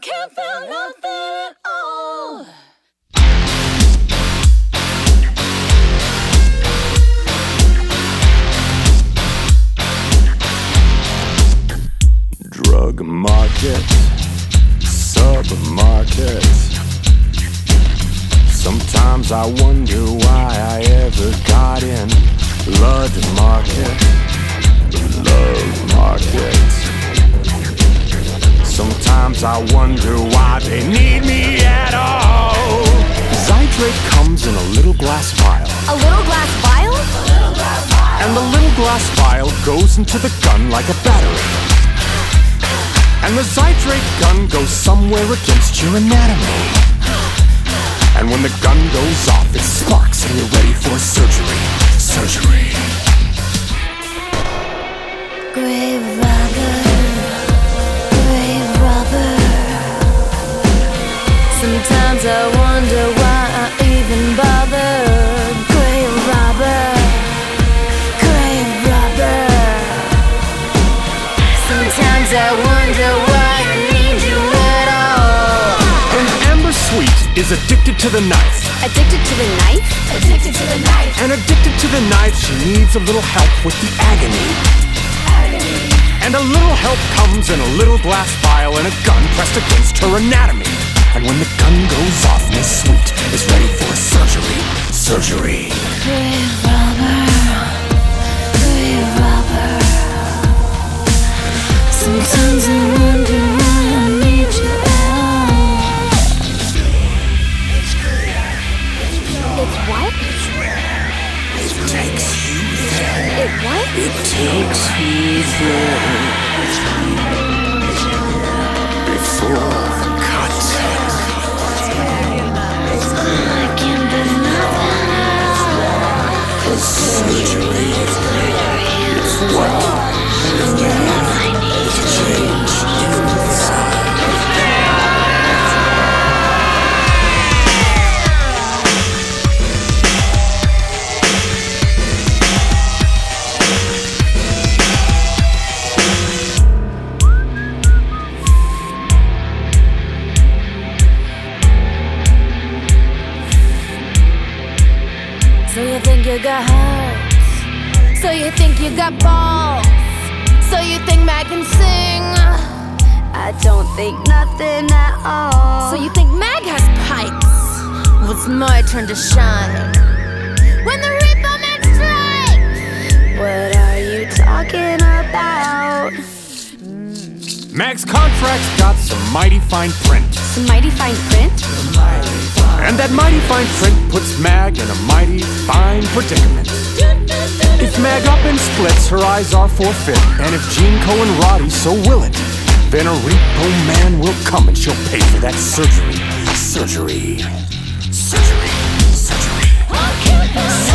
can't feel nothing at all. Drug market, supermarket. Sometimes I wonder why I ever got in. Blood market, love market. Sometimes I wonder why they need me at all. Zydrate comes in a little glass vial. A little glass vial? And the little glass vial goes into the gun like a battery. And the Zydrate gun goes somewhere against your anatomy. And when the gun goes off, it sparks and you're ready for surgery. Surgery. Grave robber, grave robber. Sometimes I wonder why I even bother. Grave robber, grave robber. Sometimes I wonder why I need you at all. And Amber Sweet is addicted to the knife. Addicted to the knife? Addicted to the knife. And addicted to the knife, she needs a little help with the agony. And a little help comes in a little glass vial and a gun pressed against her anatomy. And when the gun goes off, Miss Sweet is ready for surgery. Surgery. Grave robber, grave robber. Sometimes I wonder why I need you at all. It's what? It takes you there. It what? It takes you there. Before the cut. I can't do nothing at all. 'Cause surgery is what I need to change inside. So you think you got hearts? So you think you got balls? So you think Mag can sing? I don't think nothing at all. So you think Mag has pipes? Well, it's my turn to shine. When the Reaper Man strikes, what are you talking about? Mag's contract's got some mighty fine print. Some mighty fine print? And that mighty fine print puts Mag in a mighty fine predicament. If Mag up and splits, her eyes are forfeit. And if Gene Coe and Roddy so will it, then a Repo Man will come and she'll pay for that surgery. Surgery. Surgery. Surgery.